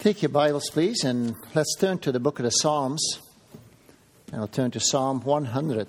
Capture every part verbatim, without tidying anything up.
Take your Bibles, please, and let's turn to the book of the Psalms. And I'll turn to Psalm one hundred.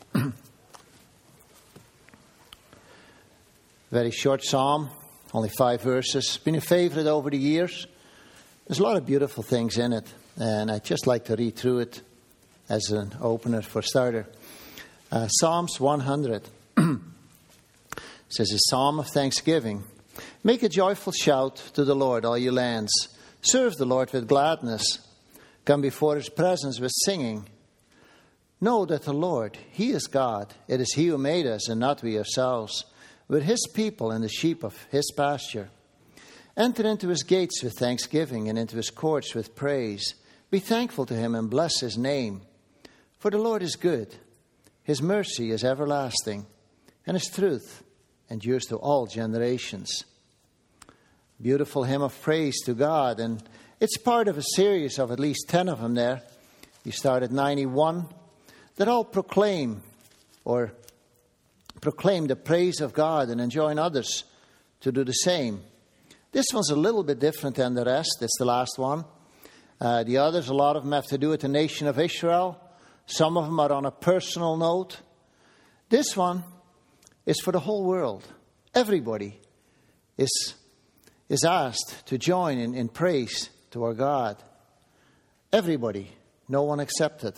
Very short psalm, only five verses. Been a favorite over the years. There's a lot of beautiful things in it, and I'd just like to read through it as an opener for starter. Uh, Psalms one hundred. It says, a psalm of thanksgiving. Make a joyful shout to the Lord, all you lands. Serve the Lord with gladness. Come before his presence with singing. Know that the Lord, he is God. It is he who made us and not we ourselves. We're his people and the sheep of his pasture. Enter into his gates with thanksgiving and into his courts with praise. Be thankful to him and bless his name. For the Lord is good. His mercy is everlasting, and his truth endures to all generations. Beautiful hymn of praise to God, and it's part of a series of at least ten of them there. You start at ninety-one, that all proclaim or proclaim the praise of God and enjoin others to do the same. This one's a little bit different than the rest. It's the last one. Uh, the others, a lot of them have to do with the nation of Israel. Some of them are on a personal note. This one is for the whole world. Everybody is is asked to join in, in praise to our God. Everybody, no one excepted.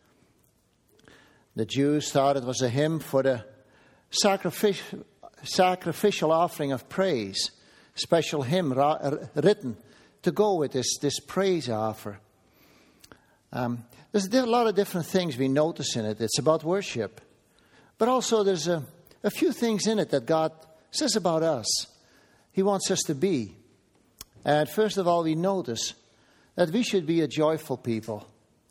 The Jews thought it was a hymn for the sacrificial, sacrificial offering of praise, special hymn ra- written to go with this, this praise offer. Um, there's a lot of different things we notice in it. It's about worship. But also there's a, a few things in it that God says about us. He wants us to be. And first of all, we notice that we should be a joyful people.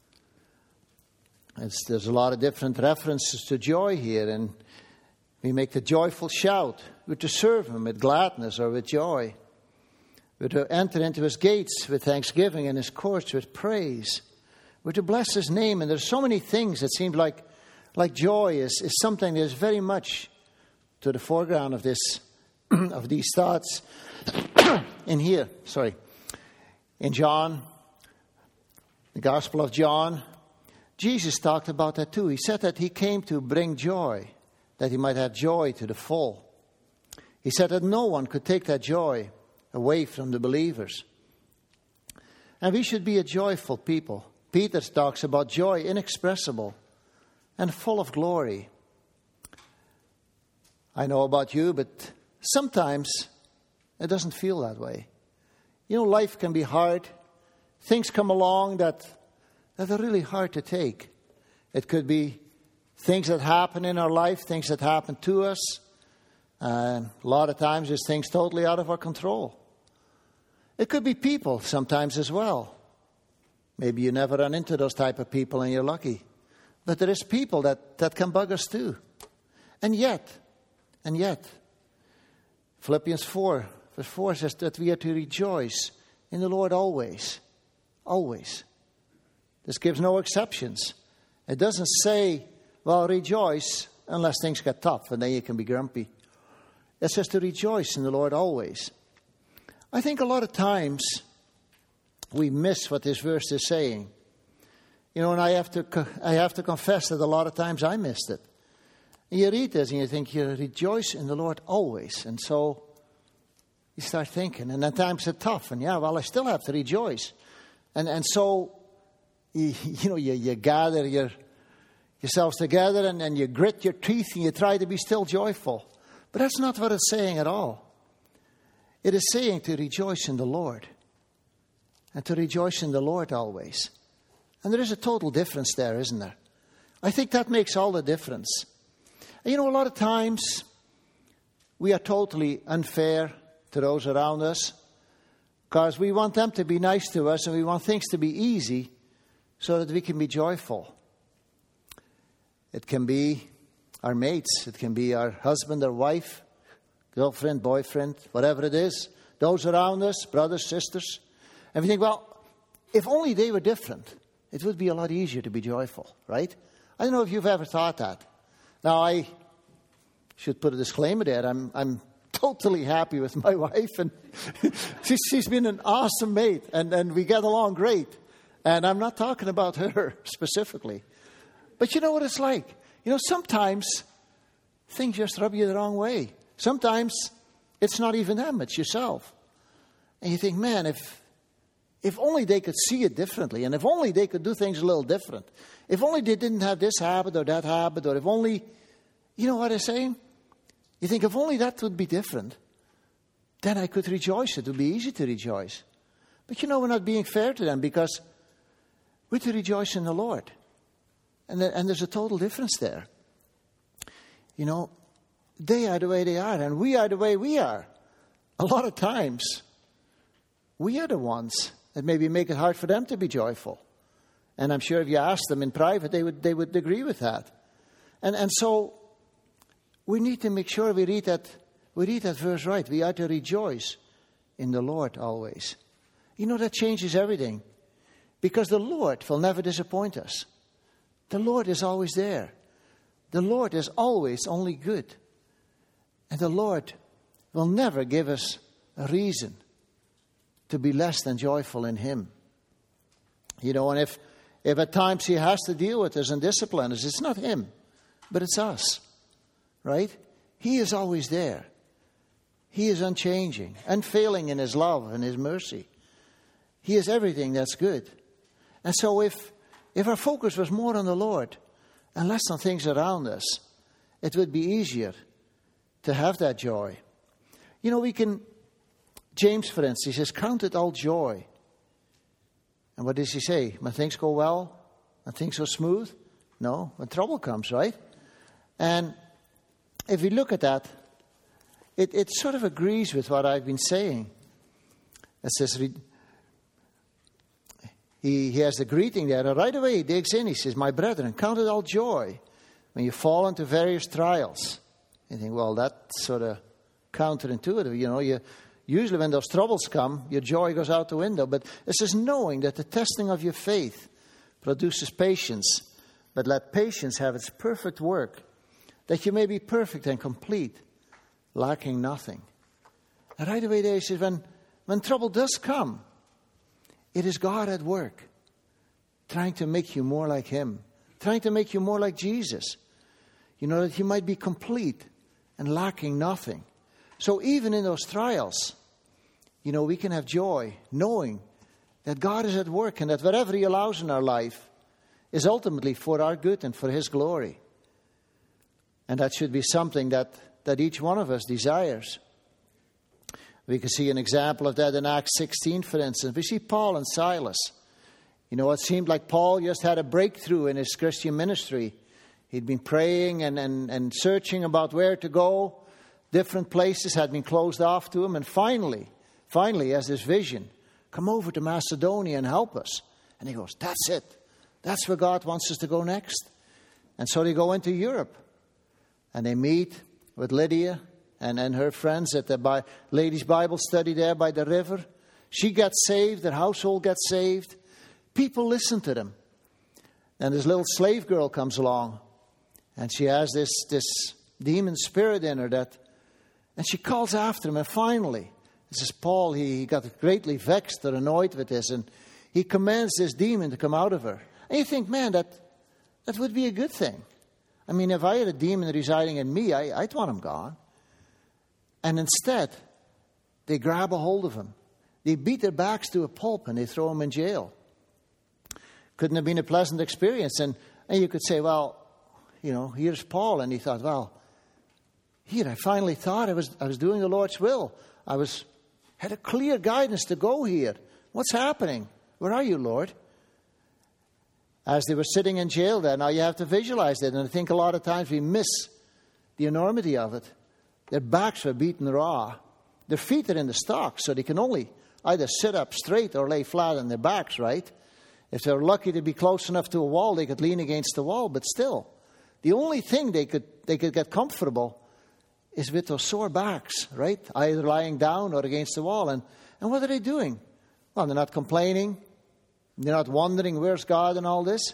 It's, there's a lot of different references to joy here. And we make the joyful shout. We're to serve him with gladness or with joy. We're to enter into his gates with thanksgiving and his courts with praise. We're to bless his name. And there's so many things that seem like, like joy is, is something that is very much to the foreground of this of these thoughts in here, sorry. In John, the Gospel of John, Jesus talked about that too. He said that he came to bring joy, that he might have joy to the full. He said that no one could take that joy away from the believers. And we should be a joyful people. Peter talks about joy inexpressible and full of glory. I know about you, but sometimes it doesn't feel that way. You know, life can be hard. Things come along that, that are really hard to take. It could be things that happen in our life, things that happen to us. Uh, a lot of times there's things totally out of our control. It could be people sometimes as well. Maybe you never run into those type of people and you're lucky. But there is people that, that can bug us too. And yet, and yet, Philippians four, verse four says that we are to rejoice in the Lord always. Always. This gives no exceptions. It doesn't say, well, rejoice unless things get tough and then you can be grumpy. It says to rejoice in the Lord always. I think a lot of times we miss what this verse is saying. You know, and I have to I have to confess that a lot of times I missed it. And you read this and you think, you rejoice in the Lord always. And so you start thinking, and then times are tough. And yeah, well, I still have to rejoice. And and so, you, you know, you, you gather your yourselves together and, and you grit your teeth and you try to be still joyful. But that's not what it's saying at all. It is saying to rejoice in the Lord. And to rejoice in the Lord always. And there is a total difference there, isn't there? I think that makes all the difference. And you know, a lot of times we are totally unfair to those around us because we want them to be nice to us and we want things to be easy so that we can be joyful. It can be our mates. It can be our husband or wife, girlfriend, boyfriend, whatever it is. Those around us, brothers, sisters. And we think, well, if only they were different, it would be a lot easier to be joyful, right? I don't know if you've ever thought that. Now, I should put a disclaimer there. I'm I'm totally happy with my wife, and she's, she's been an awesome mate, and, and we get along great. And I'm not talking about her specifically. But you know what it's like? You know, sometimes things just rub you the wrong way. Sometimes it's not even them, it's yourself. And you think, man, if if only they could see it differently, and if only they could do things a little different. If only they didn't have this habit or that habit, or if only, you know what I'm saying? You think, if only that would be different, then I could rejoice. It would be easy to rejoice. But you know, we're not being fair to them, because we're to rejoice in the Lord. And, and there's a total difference there. You know, they are the way they are, and we are the way we are. A lot of times, we are the ones that maybe make it hard for them to be joyful. And I'm sure if you ask them in private, they would they would agree with that. And and so we need to make sure we read that we read that verse right. We are to rejoice in the Lord always. You know, that changes everything. Because the Lord will never disappoint us. The Lord is always there. The Lord is always only good. And the Lord will never give us a reason to be less than joyful in Him. You know, and if, if at times He has to deal with us and discipline us, it's not Him, but it's us. Right? He is always there. He is unchanging, unfailing in His love and His mercy. He is everything that's good. And so if if our focus was more on the Lord and less on things around us, it would be easier to have that joy. You know, we can, James, for instance, he says, count it all joy. And what does he say? When things go well, when things go smooth? No, when trouble comes, right? And if we look at that, it, it sort of agrees with what I've been saying. It says, He, he has the greeting there, and right away he digs in. He says, my brethren, count it all joy when you fall into various trials. You think, well, that's sort of counterintuitive. You know, you, usually when those troubles come, your joy goes out the window. But it says, knowing that the testing of your faith produces patience, but let patience have its perfect work, that you may be perfect and complete, lacking nothing. And right away there he says, when, when trouble does come, it is God at work, trying to make you more like Him, trying to make you more like Jesus. You know, that you might be complete and lacking nothing. So even in those trials, you know, we can have joy knowing that God is at work and that whatever He allows in our life is ultimately for our good and for His glory. And that should be something that, that each one of us desires. We can see an example of that in Acts sixteen, for instance. We see Paul and Silas. You know, it seemed like Paul just had a breakthrough in his Christian ministry. He'd been praying and, and, and searching about where to go. Different places had been closed off to him. And finally, finally, he has this vision. Come over to Macedonia and help us. And he goes, that's it. That's where God wants us to go next. And so they go into Europe. And they meet with Lydia and, and her friends at the Bi- ladies' Bible study there by the river. She gets saved. Their household gets saved. People listen to them. And this little slave girl comes along. And she has this, this demon spirit in her that... And she calls after him. And finally, this is Paul. He, he got greatly vexed or annoyed with this. And he commands this demon to come out of her. And you think, man, that, that would be a good thing. I mean, if I had a demon residing in me, I, I'd want him gone. And instead, they grab a hold of him. They beat their backs to a pulp and they throw him in jail. Couldn't have been a pleasant experience. And, and you could say, well, you know, here's Paul. And he thought, well, here, I finally thought I was I was doing the Lord's will. I was had a clear guidance to go here. What's happening? Where are you, Lord? As they were sitting in jail there, now you have to visualize it. And I think a lot of times we miss the enormity of it. Their backs were beaten raw. Their feet are in the stocks, so they can only either sit up straight or lay flat on their backs, right? If they're lucky to be close enough to a wall, they could lean against the wall. But still, the only thing they could they could get comfortable is with those sore backs, right? Either lying down or against the wall. And, and what are they doing? Well, they're not complaining. They're not wondering, where's God and all this?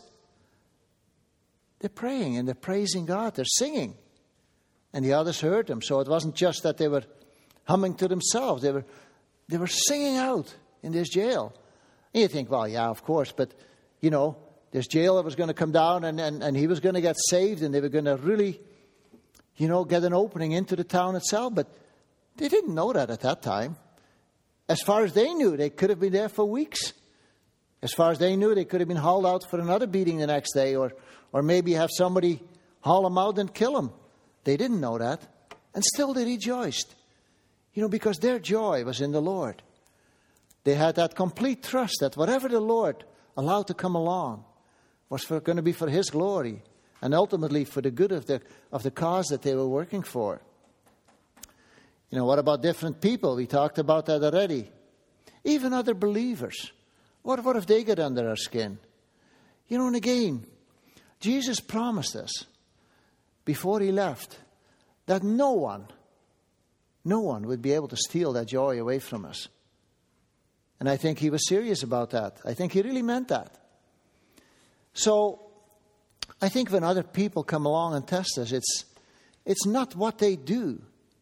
They're praying and they're praising God. They're singing. And the others heard them. So it wasn't just that they were humming to themselves. They were, they were singing out in this jail. And you think, well, yeah, of course, but, you know, this jailer was going to come down and, and, and he was going to get saved and they were going to really, you know, get an opening into the town itself. But they didn't know that at that time. As far as they knew, they could have been there for weeks. As far as they knew, they could have been hauled out for another beating the next day, or, or maybe have somebody haul them out and kill them. They didn't know that. And still they rejoiced. You know, because their joy was in the Lord. They had that complete trust that whatever the Lord allowed to come along was for, going to be for His glory and ultimately for the good of the, of the cause that they were working for. You know, what about different people? We talked about that already. Even other believers. What, what if they get under our skin? You know, and again, Jesus promised us before He left that no one, no one would be able to steal that joy away from us. And I think He was serious about that. I think He really meant that. So, I think when other people come along and test us, it's, it's not what they do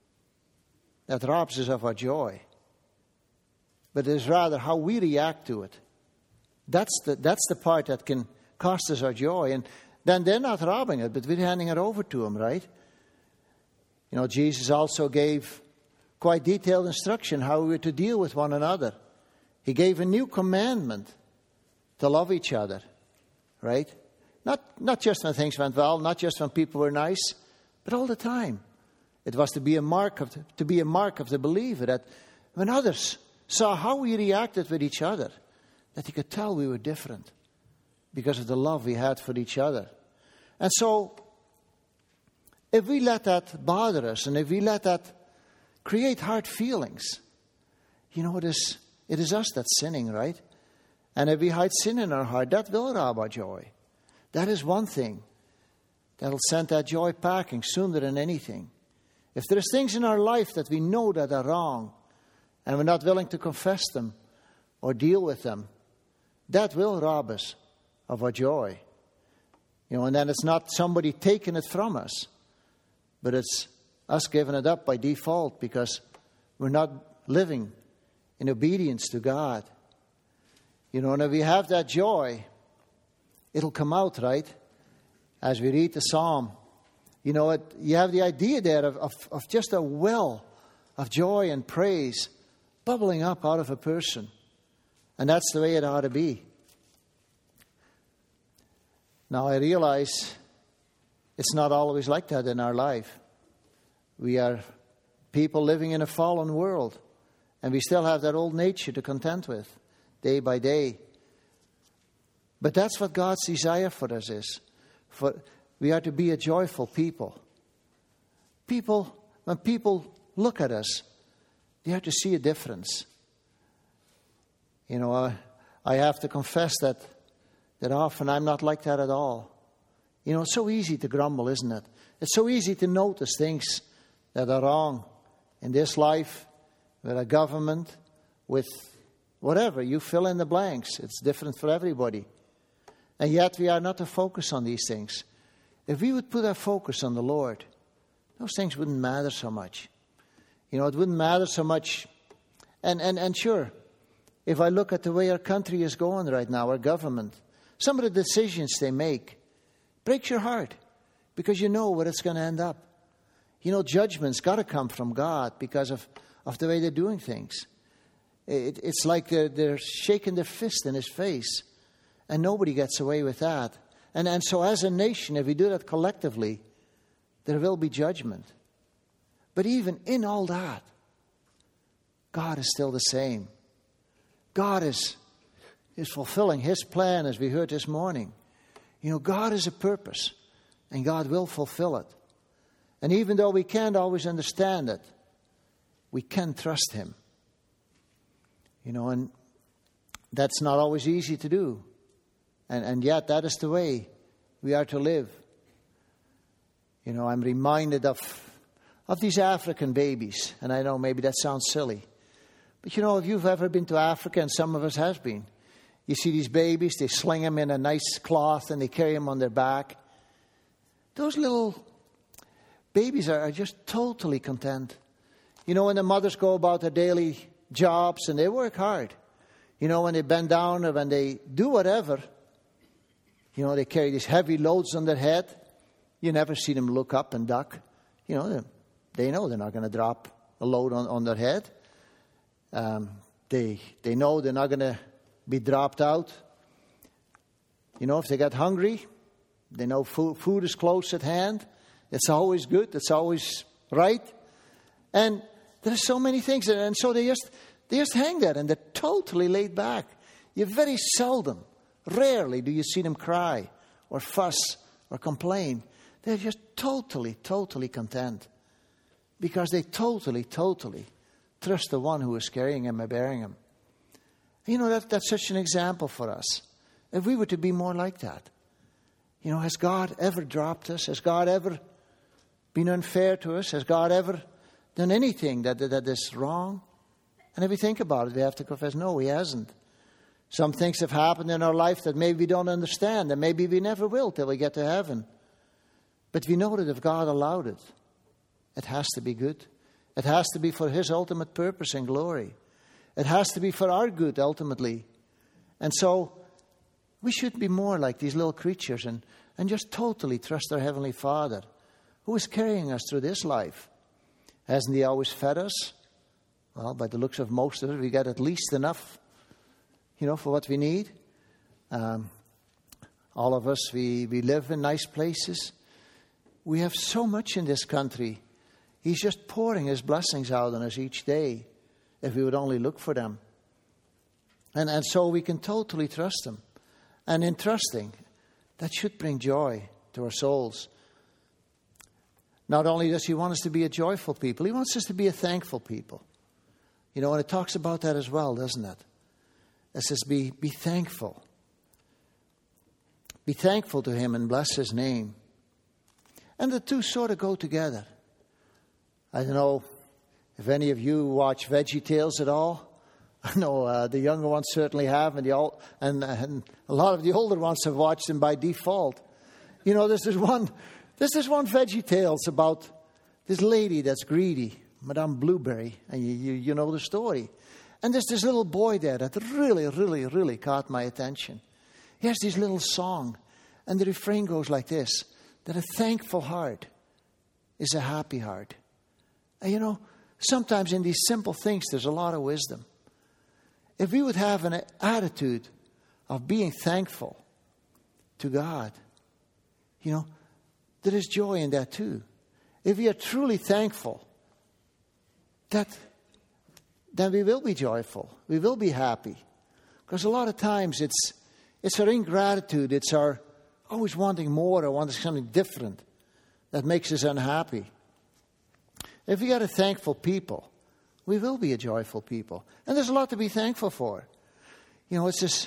that robs us of our joy, but it is rather how we react to it. That's the, that's the part that can cost us our joy. And then they're not robbing it, but we're handing it over to them, right? You know, Jesus also gave quite detailed instruction how we were to deal with one another. He gave a new commandment to love each other, right? Not, not just when things went well, not just when people were nice, but all the time. It was to be a mark of the, to be a mark of the believer, that when others saw how we reacted with each other, that they could tell we were different because of the love we had for each other. And so, if we let that bother us, and if we let that create hard feelings, you know, it is, it is us that's sinning, right? And if we hide sin in our heart, that will rob our joy. That is one thing that'll send that joy packing sooner than anything. If there's things in our life that we know that are wrong, and we're not willing to confess them or deal with them, that will rob us of our joy. You know, and then it's not somebody taking it from us, but it's us giving it up by default because we're not living in obedience to God. You know, and if we have that joy, it'll come out, right? As we read the psalm. You know, it, you have the idea there of, of, of just a well of joy and praise bubbling up out of a person. And that's the way it ought to be. Now, I realize it's not always like that in our life. We are people living in a fallen world, and we still have that old nature to contend with day by day. But that's what God's desire for us is. For we are to be a joyful people. People, when people look at us, they have to see a difference. You know, I, I have to confess that that often I'm not like that at all. You know, it's so easy to grumble, isn't it? It's so easy to notice things that are wrong in this life, with a government, with whatever. You fill in the blanks. It's different for everybody. And yet we are not to focus on these things. If we would put our focus on the Lord, those things wouldn't matter so much. You know, it wouldn't matter so much. And, and, and sure, if I look at the way our country is going right now, our government, some of the decisions they make breaks your heart because you know where it's going to end up. You know, judgment's got to come from God because of, of the way they're doing things. It, it's like they're, they're shaking their fist in His face, and nobody gets away with that. And, and so as a nation, if we do that collectively, there will be judgment. But even in all that, God is still the same. God is, is fulfilling His plan, as we heard this morning. You know, God has a purpose, and God will fulfill it. And even though we can't always understand it, we can trust Him. You know, and that's not always easy to do. And, and yet that is the way we are to live. You know, I'm reminded of, of these African babies. And I know maybe that sounds silly. But you know, if you've ever been to Africa, and some of us has been, you see these babies, they sling them in a nice cloth and they carry them on their back. Those little babies are, are just totally content. You know, when the mothers go about their daily jobs and they work hard. You know, when they bend down or when they do whatever, you know, they carry these heavy loads on their head. You never see them look up and duck. You know, they know they're not going to drop a load on, on their head. Um, they they know they're not going to be dropped out. You know, if they get hungry, they know food, food is close at hand. It's always good. It's always right. And there's so many things. And so they just, they just hang there and they're totally laid back. You very seldom, rarely do you see them cry or fuss or complain. They're just totally, totally content. Because they totally, totally trust the one who is carrying him and bearing him. You know, that, that's such an example for us. If we were to be more like that. You know, has God ever dropped us? Has God ever been unfair to us? Has God ever done anything that, that, that is wrong? And if we think about it, we have to confess, no, he hasn't. Some things have happened in our life that maybe we don't understand, and maybe we never will till we get to heaven. But we know that if God allowed it, it has to be good. It has to be for his ultimate purpose and glory. It has to be for our good, ultimately. And so, we should be more like these little creatures and, and just totally trust our Heavenly Father, who is carrying us through this life. Hasn't he always fed us? Well, by the looks of most of it, we get at least enough, you know, for what we need. Um, all of us, we, we live in nice places. We have so much in this country. He's just pouring his blessings out on us each day, if we would only look for them. And, and so we can totally trust him. And in trusting, that should bring joy to our souls. Not only does he want us to be a joyful people, he wants us to be a thankful people. You know, and it talks about that as well, doesn't it? It says, be, be thankful. Be thankful to him and bless his name. And the two sort of go together. I don't know if any of you watch VeggieTales at all. I know uh, the younger ones certainly have, and, the old, and, and a lot of the older ones have watched them by default. You know, there's this one, there's this one VeggieTales about this lady that's greedy, Madame Blueberry, and you, you, you know the story. And there's this little boy there that really, really, really caught my attention. He has this little song, and the refrain goes like this, that a thankful heart is a happy heart. And you know, sometimes in these simple things, there's a lot of wisdom. If we would have an attitude of being thankful to God, you know, there is joy in that too. If we are truly thankful, that then we will be joyful. We will be happy. Because a lot of times it's it's our ingratitude, it's our always wanting more or wanting something different that makes us unhappy. If we are a thankful people, we will be a joyful people. And there's a lot to be thankful for. You know, it's just,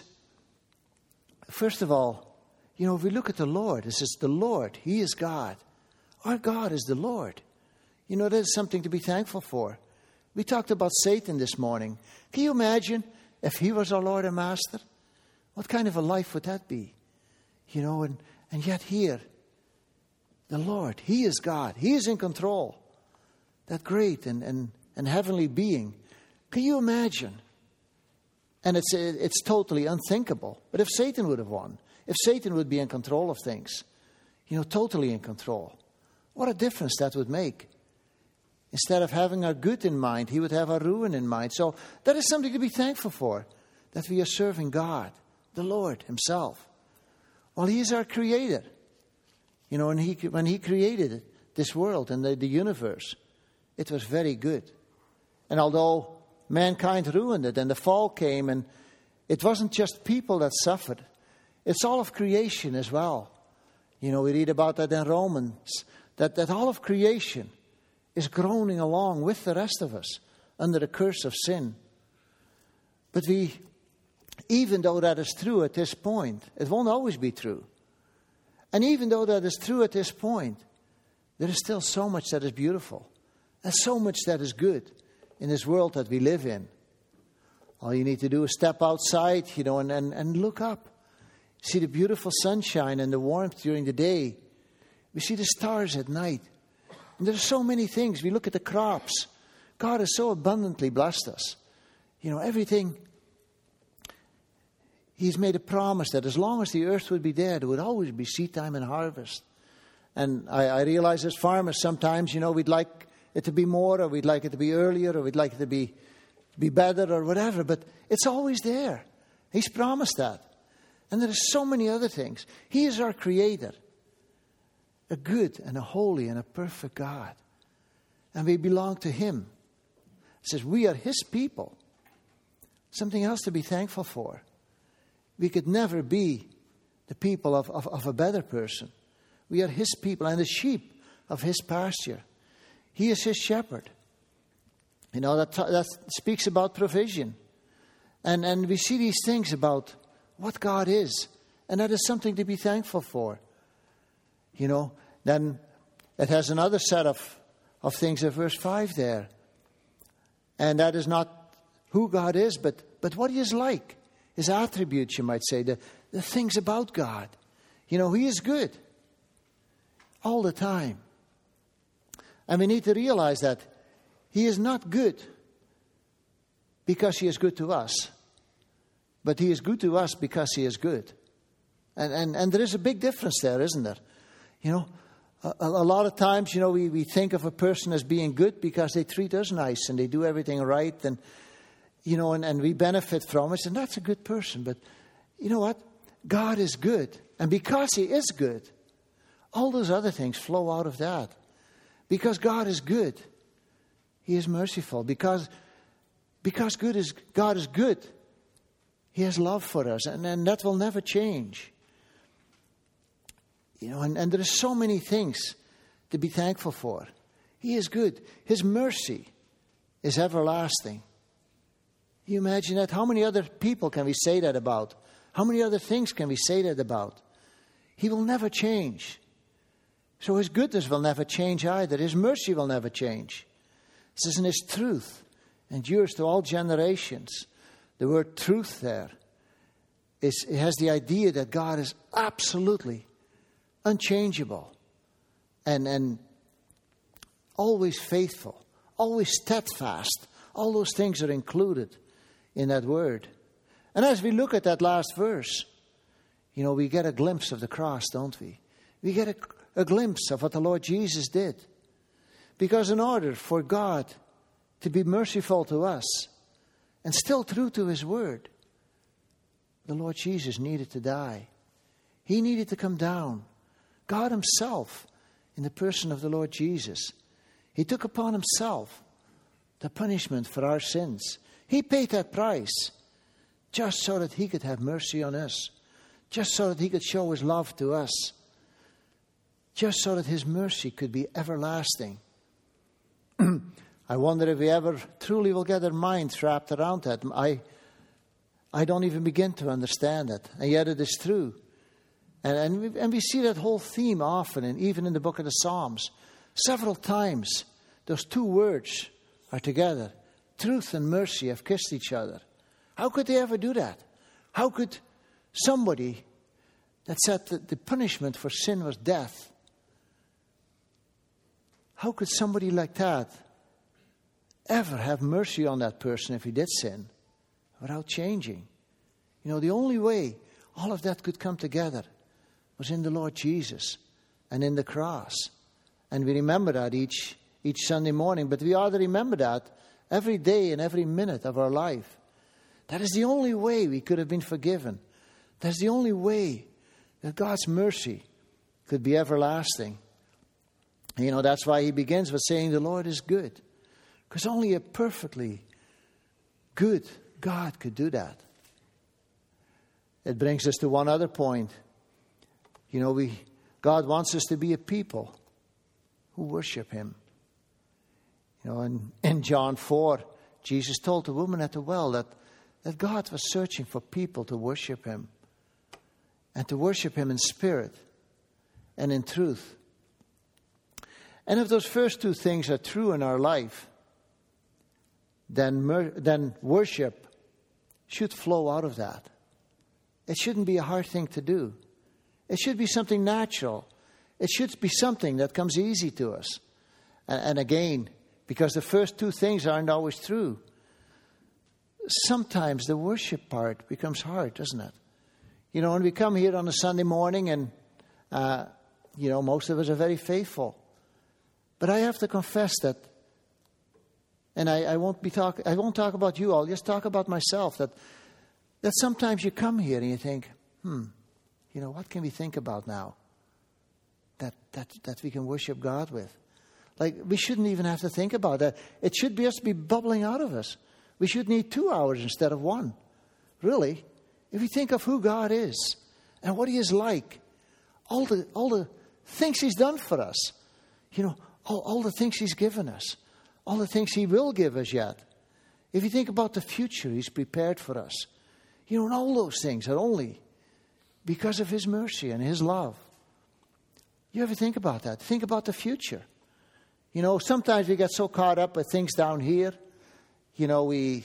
first of all, you know, if we look at the Lord, it says the Lord, he is God. Our God is the Lord. You know, that is something to be thankful for. We talked about Satan this morning. Can you imagine if he was our Lord and Master? What kind of a life would that be? You know, and, and yet here, the Lord, he is God. He is in control. That great and, and, and heavenly being. Can you imagine? And it's it's totally unthinkable. But if Satan would have won, if Satan would be in control of things, you know, totally in control, what a difference that would make. Instead of having our good in mind, he would have our ruin in mind. So that is something to be thankful for, that we are serving God, the Lord himself. Well, he is our creator. You know, when he, when he created this world and the, the universe, it was very good. And although mankind ruined it and the fall came, and it wasn't just people that suffered, it's all of creation as well. You know, we read about that in Romans, that, that all of creation is groaning along with the rest of us under the curse of sin. But we, even though that is true at this point, it won't always be true. And even though that is true at this point, there is still so much that is beautiful. There's so much that is good in this world that we live in. All you need to do is step outside, you know, and, and, and look up. See the beautiful sunshine and the warmth during the day. We see the stars at night. And there's so many things. We look at the crops. God has so abundantly blessed us. You know, everything. He's made a promise that as long as the earth would be there, there would always be seed time and harvest. And I, I realize as farmers sometimes, you know, we'd like it to be more, or we'd like it to be earlier, or we'd like it to be, be better, or whatever. But it's always there. He's promised that. And there are so many other things. He is our Creator. A good and a holy and a perfect God. And we belong to Him. It says we are His people. Something else to be thankful for. We could never be the people of, of, of a better person. We are His people and the sheep of His pasture. He is His shepherd. You know, that, that speaks about provision. And, and we see these things about what God is. And that is something to be thankful for. You know, then it has another set of, of things in verse five there. And that is not who God is, but, but what He is like. His attributes, you might say, the, the things about God. You know, He is good all the time. And we need to realize that He is not good because He is good to us, but He is good to us because He is good. And and, and there is a big difference there, isn't there? You know, a, a lot of times, you know, we, we think of a person as being good because they treat us nice and they do everything right, and you know, and, and we benefit from it, and that's a good person. But you know what? God is good. And because He is good, all those other things flow out of that. Because God is good, He is merciful. Because, because good is, God is good, He has love for us. And, and that will never change. You know, and, and there are so many things to be thankful for. He is good. His mercy is everlasting. You imagine that? How many other people can we say that about? How many other things can we say that about? He will never change. So His goodness will never change either. His mercy will never change. It says, and His truth endures to all generations. The word truth there is, it has the idea that God is absolutely unchangeable and, and always faithful, always steadfast. All those things are included in that word. And as we look at that last verse, you know, we get a glimpse of the cross, don't we? We get a, a glimpse of what the Lord Jesus did. Because in order for God to be merciful to us and still true to His word, the Lord Jesus needed to die. He needed to come down. God Himself, in the person of the Lord Jesus, He took upon Himself the punishment for our sins. He paid that price just so that He could have mercy on us, just so that He could show His love to us, just so that His mercy could be everlasting. I wonder if we ever truly will get our minds wrapped around that. I, I don't even begin to understand it, and yet it is true. And, and, we, and we see that whole theme often, and even in the book of the Psalms. Several times, those two words are together. Truth and mercy have kissed each other. How could they ever do that? How could somebody that said that the punishment for sin was death, how could somebody like that ever have mercy on that person if he did sin without changing? You know, the only way all of that could come together was in the Lord Jesus and in the cross. And we remember that each, each Sunday morning, but we ought to remember that every day and every minute of our life. That is the only way we could have been forgiven. That's the only way that God's mercy could be everlasting. You know, that's why He begins with saying the Lord is good. Because only a perfectly good God could do that. It brings us to one other point. You know, we God wants us to be a people who worship Him. You know, in, in John four, Jesus told the woman at the well that, that God was searching for people to worship Him. And to worship Him in spirit and in truth. And if those first two things are true in our life, then, mer- then worship should flow out of that. It shouldn't be a hard thing to do. It should be something natural. It should be something that comes easy to us. And, and again, because the first two things aren't always true. Sometimes the worship part becomes hard, doesn't it? You know, when we come here on a Sunday morning and, uh, you know, most of us are very faithful. But I have to confess that, and I, I won't be talk, I won't talk about you, I'll just talk about myself, that, that sometimes you come here and you think, hmm, you know, what can we think about now that, that, that we can worship God with? Like, we shouldn't even have to think about that. It should just be bubbling out of us. We should need two hours instead of one. Really, if we think of who God is and what He is like, all the all the things He's done for us, you know, all, all the things He's given us, all the things He will give us yet. If you think about the future He's prepared for us, you know, and all those things are only because of His mercy and His love. You ever think about that? Think about the future. You know, sometimes we get so caught up with things down here. You know, we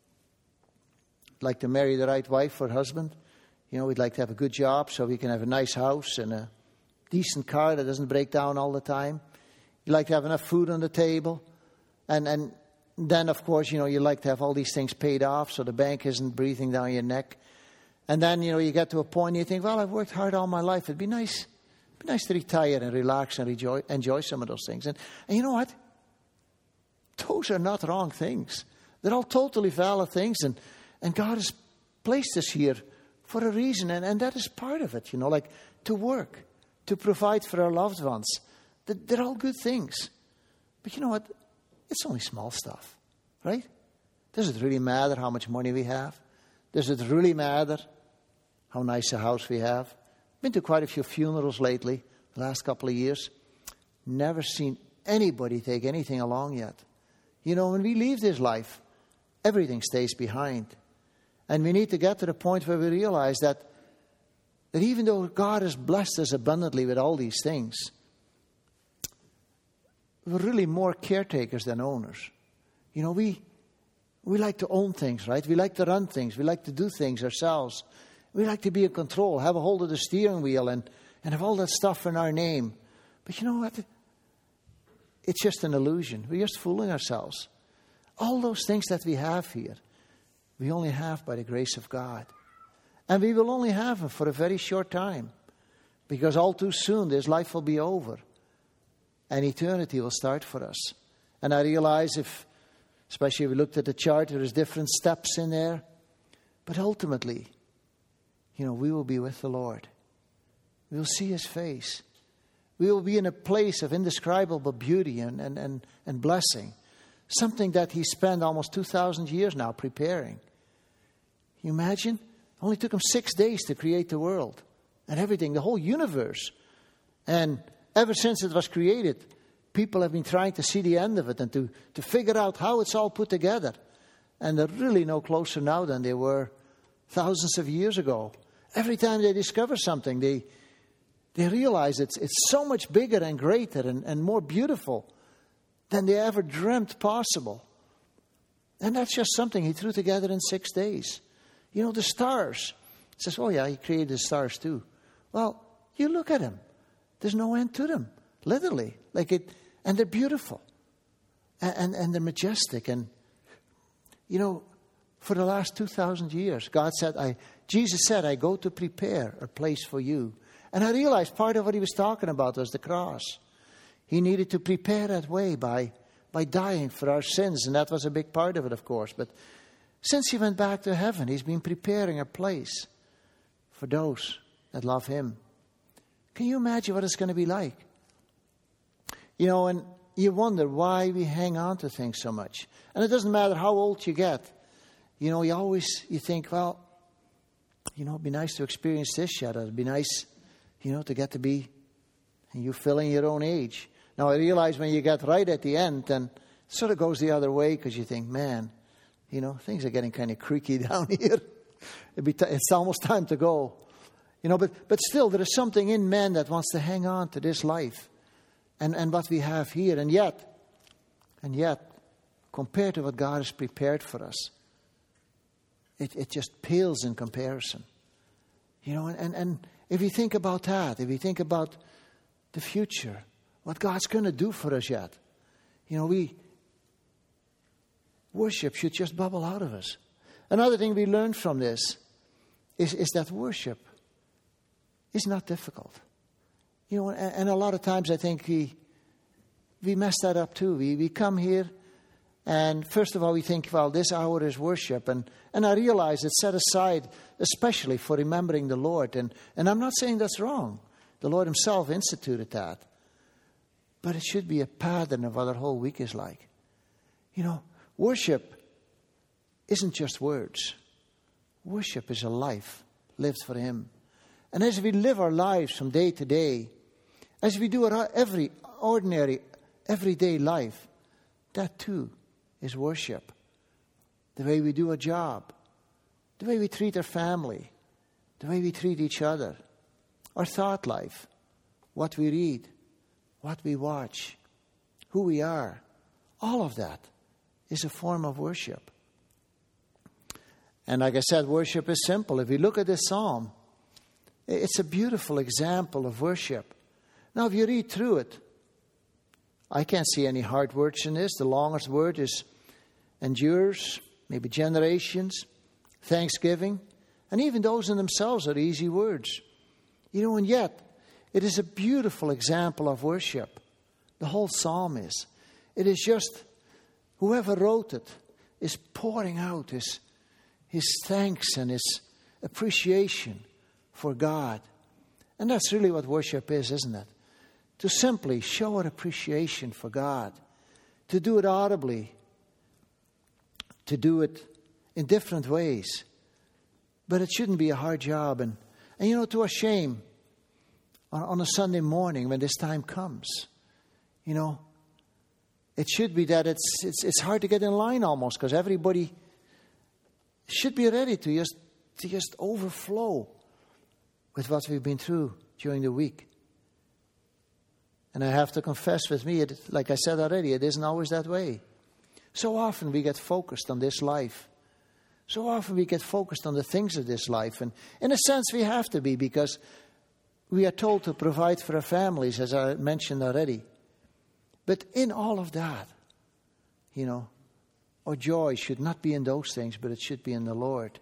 like to marry the right wife or husband. You know, we'd like to have a good job so we can have a nice house and a decent car that doesn't break down all the time. You like to have enough food on the table. And, and then, of course, you know, you like to have all these things paid off so the bank isn't breathing down your neck. And then, you know, you get to a point and you think, well, I've worked hard all my life. It'd be nice. It'd be nice to retire and relax and enjoy, enjoy some of those things. And, and you know what? Those are not wrong things. They're all totally valid things. And, and God has placed us here for a reason. And, and that is part of it, you know, like to work, to provide for our loved ones. They're, they're all good things. But you know what? It's only small stuff, right? Does it really matter how much money we have? Does it really matter how nice a house we have? Been to quite a few funerals lately, the last couple of years. Never seen anybody take anything along yet. You know, when we leave this life, everything stays behind. And we need to get to the point where we realize that, that even though God has blessed us abundantly with all these things, we're really more caretakers than owners. You know, we we like to own things, right? We like to run things. We like to do things ourselves. We like to be in control, have a hold of the steering wheel and, and have all that stuff in our name. But you know what? It's just an illusion. We're just fooling ourselves. All those things that we have here, we only have by the grace of God. And we will only have them for a very short time. Because all too soon this life will be over. And eternity will start for us. And I realize if, especially if we looked at the chart, there's different steps in there. But ultimately, you know, we will be with the Lord. We will see His face. We will be in a place of indescribable beauty and, and, and, and blessing. Something that He spent almost two thousand years now preparing. Can you imagine? It only took Him six days to create the world and everything, the whole universe. And ever since it was created, people have been trying to see the end of it and to, to figure out how it's all put together. And they're really no closer now than they were thousands of years ago. Every time they discover something, they they realize it's it's so much bigger and greater and, and more beautiful than they ever dreamt possible. And that's just something He threw together in six days. You know, the stars. It says, oh yeah, He created the stars too. Well, you look at them. There's no end to them, literally. Like it, and they're beautiful. And, and, and they're majestic. And, you know, for the last two thousand years, God said, I, Jesus said, I go to prepare a place for you. And I realized part of what He was talking about was the cross. He needed to prepare that way by, by dying for our sins. And that was a big part of it, of course. But since He went back to heaven, He's been preparing a place for those that love Him. Can you imagine what it's going to be like? You know, and you wonder why we hang on to things so much. And it doesn't matter how old you get. You know, you always, you think, well, you know, it'd be nice to experience this yet. It'd be nice, you know, to get to be, and you're filling your own age. Now, I realize when you get right at the end, then it sort of goes the other way because you think, man, you know, things are getting kind of creaky down here. It'd be t- it's almost time to go. You know, but, but still, there is something in man that wants to hang on to this life and, and what we have here. And yet, and yet, compared to what God has prepared for us, it, it just pales in comparison. You know, and, and, and if you think about that, if you think about the future, what God's going to do for us yet, you know, we worship should just bubble out of us. Another thing we learned from this is, is that worship is not difficult. You know, and, and a lot of times I think we we mess that up too. We we come here and first of all we think, well, this hour is worship. And, and I realize it's set aside especially for remembering the Lord. And, and I'm not saying that's wrong. The Lord himself instituted that. But it should be a pattern of what our whole week is like. You know, worship isn't just words. Worship is a life lived for him. And as we live our lives from day to day, as we do our every ordinary, everyday life, that too is worship. The way we do a job, the way we treat our family, the way we treat each other, our thought life, what we read, what we watch, who we are, all of that is a form of worship. And like I said, worship is simple. If we look at this psalm, it's a beautiful example of worship. Now, if you read through it, I can't see any hard words in this. The longest word is endures, maybe generations, thanksgiving, and even those in themselves are easy words. You know, and yet, it is a beautiful example of worship. The whole psalm is. It is just, whoever wrote it is pouring out his, his thanks and his appreciation for God. And that's really what worship is, isn't it? To simply show our appreciation for God. To do it audibly. To do it in different ways. But it shouldn't be a hard job. And, and you know, to our shame, on, on a Sunday morning when this time comes, you know, it should be that it's it's it's hard to get in line almost, because everybody should be ready to just to just overflow with what we've been through during the week. And I have to confess with me, it, like I said already, it isn't always that way. So often we get focused on this life. So often we get focused on the things of this life. And in a sense we have to be, because we are told to provide for our families, as I mentioned already. But in all of that, you know, our joy should not be in those things, but it should be in the Lord.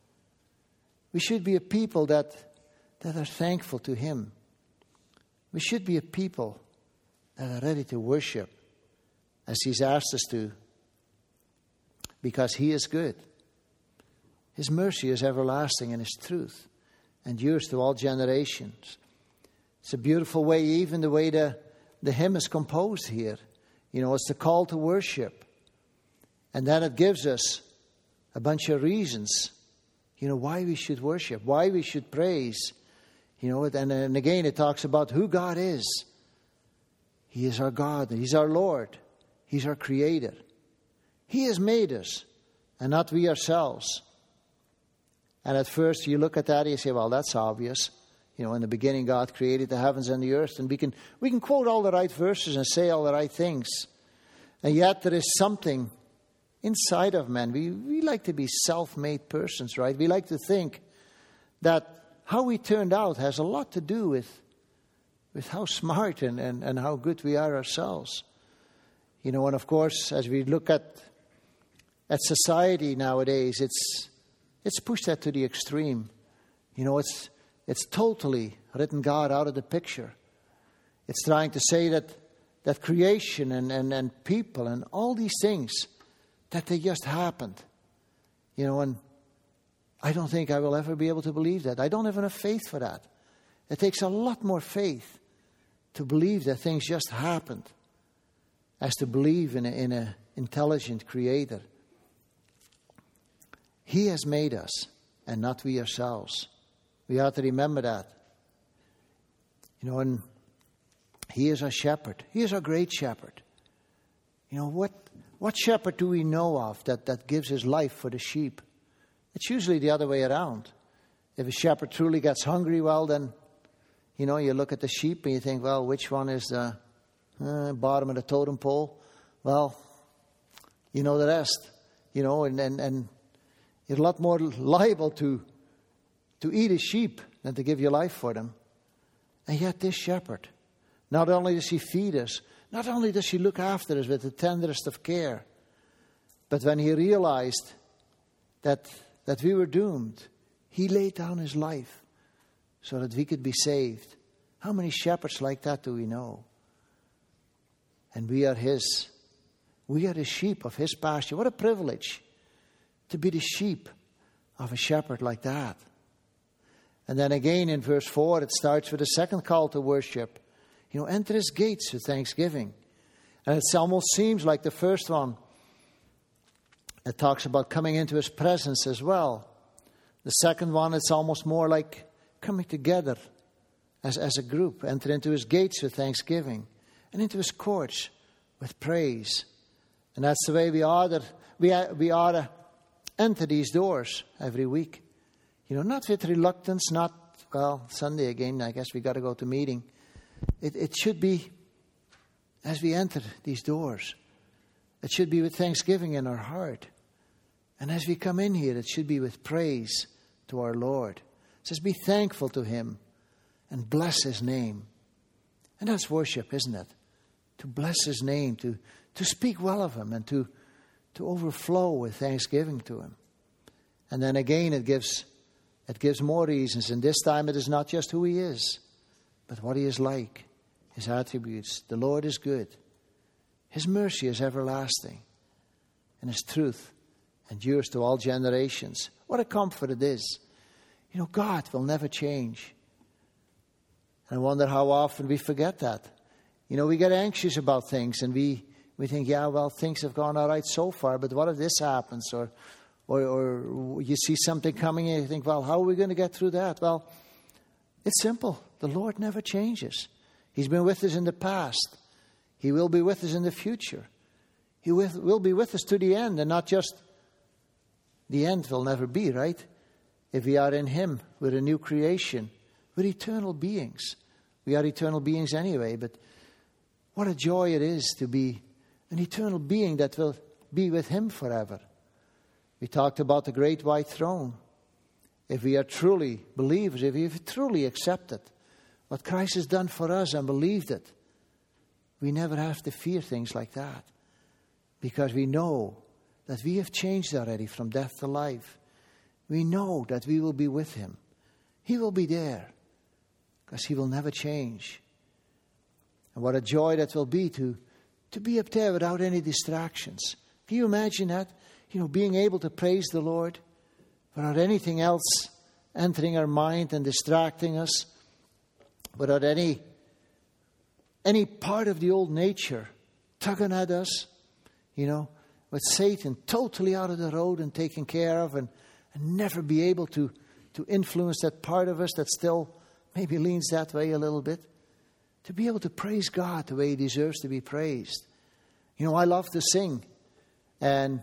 We should be a people that, that are thankful to him. We should be a people that are ready to worship as he's asked us to, because he is good. His mercy is everlasting and his truth endures to all generations. It's a beautiful way, even the way the, the hymn is composed here. You know, it's the call to worship. And then it gives us a bunch of reasons, you know, why we should worship, why we should praise. You know, and, and again it talks about who God is. He is our God, he's our Lord, he's our Creator. He has made us, and not we ourselves. And at first you look at that and you say, well, that's obvious. You know, in the beginning God created the heavens and the earth. And we can we can quote all the right verses and say all the right things. And yet there is something inside of men. We, we like to be self-made persons, right? We like to think that how we turned out has a lot to do with, with how smart and, and, and how good we are ourselves. You know, and of course, as we look at at society nowadays, it's it's pushed that to the extreme. You know, it's it's totally written God out of the picture. It's trying to say that that creation and, and, and people and all these things, that they just happened. You know, and I don't think I will ever be able to believe that. I don't have enough faith for that. It takes a lot more faith to believe that things just happened as to believe in a, in a intelligent creator. He has made us and not we ourselves. We ought to remember that. You know, and he is our shepherd. He is our great shepherd. You know, what what shepherd do we know of that, that gives his life for the sheep? It's usually the other way around. If a shepherd truly gets hungry, well then, you know, you look at the sheep and you think, well, which one is the uh, bottom of the totem pole? Well, you know the rest. You know, and, and, and you're a lot more liable to to eat a sheep than to give your life for them. And yet this shepherd, not only does he feed us, not only does he look after us with the tenderest of care, But when he realized that, that we were doomed, he laid down his life so that we could be saved. How many shepherds like that do we know? And we are his. We are the sheep of his pasture. What a privilege to be the sheep of a shepherd like that. And then again in verse four, it starts with a second call to worship. You know, enter his gates with thanksgiving. And it almost seems like the first one. It talks about coming into his presence as well. The second one, it's almost more like coming together as, as a group. Enter into his gates with thanksgiving and into his courts with praise. And that's the way we ought to, we, we ought to enter these doors every week. You know, not with reluctance, not, well, Sunday again, I guess we got to go to meeting. It, it should be as we enter these doors. It should be with thanksgiving in our heart. And as we come in here, it should be with praise to our Lord. It says, be thankful to him and bless his name. And that's worship, isn't it? To bless his name, to, to speak well of him, and to, to overflow with thanksgiving to him. And then again, it gives, it gives more reasons. And this time it is not just who he is, but what he is like, his attributes. The Lord is good. His mercy is everlasting. And his truth endures to all generations. What a comfort it is. You know, God will never change. And I wonder how often we forget that. You know, we get anxious about things and we, we think, yeah, well, things have gone all right so far, but what if this happens? Or, or, or you see something coming and you think, well, how are we going to get through that? Well, it's simple. The Lord never changes. He's been with us in the past. He will be with us in the future. He will, will be with us to the end, and not just the end will never be, right? If we are in him, we're a new creation. We're eternal beings. We are eternal beings anyway, but what a joy it is to be an eternal being that will be with him forever. We talked about the great white throne. If we are truly believers, if we have truly accepted what Christ has done for us and believed it, we never have to fear things like that, because we know that we have changed already from death to life. We know that we will be with him. He will be there because he will never change. And what a joy that will be to, to be up there without any distractions. Can you imagine that? You know, being able to praise the Lord without anything else entering our mind and distracting us, without any, any part of the old nature tugging at us, you know, with Satan totally out of the road and taken care of, and, and never be able to, to influence that part of us that still maybe leans that way a little bit. To be able to praise God the way he deserves to be praised. You know, I love to sing. And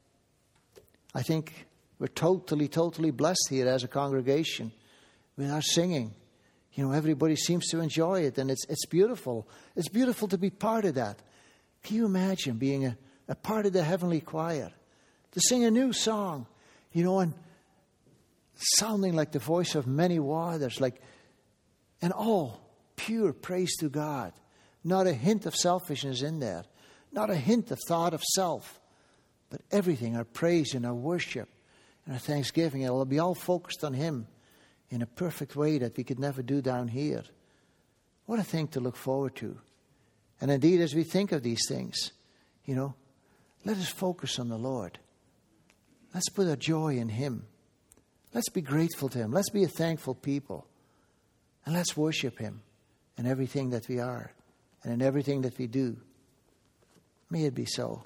I think we're totally, totally blessed here as a congregation with our singing. You know, everybody seems to enjoy it, and it's it's beautiful. It's beautiful to be part of that. Can you imagine being a, a part of the heavenly choir? To sing a new song, you know, and sounding like the voice of many waters, like, and all pure praise to God. Not a hint of selfishness in there. Not a hint of thought of self. But everything, our praise and our worship and our thanksgiving, it will be all focused on him in a perfect way that we could never do down here. What a thing to look forward to. And indeed, as we think of these things, you know, let us focus on the Lord. Let's put our joy in him. Let's be grateful to him. Let's be a thankful people. And let's worship him in everything that we are and in everything that we do. May it be so.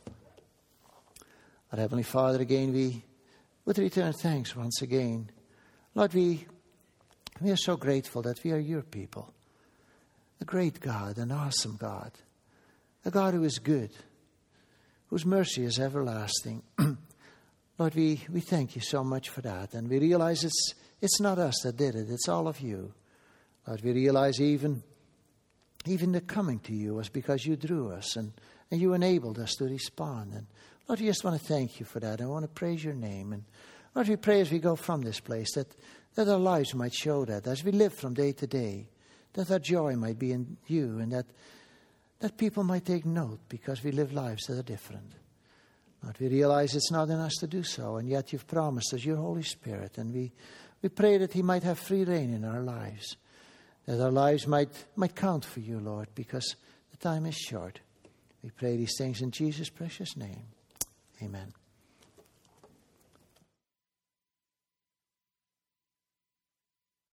Our Heavenly Father, again, we would return thanks once again. Lord, we, we are so grateful that we are your people. A great God, an awesome God. A God who is good, whose mercy is everlasting. Lord, we, we thank you so much for that. And we realize it's, it's not us that did it. It's all of you. Lord, we realize even, even the coming to you was because you drew us and, and you enabled us to respond. And Lord, we just want to thank you for that. I want to praise your name. And Lord, we pray as we go from this place that, that our lives might show that, as we live from day to day, that our joy might be in you, and that, that people might take note because we live lives that are different. Lord, we realize it's not in us to do so, and yet you've promised us your Holy Spirit, and we, we pray that he might have free reign in our lives, that our lives might, might count for you, Lord, because the time is short. We pray these things in Jesus' precious name. Amen.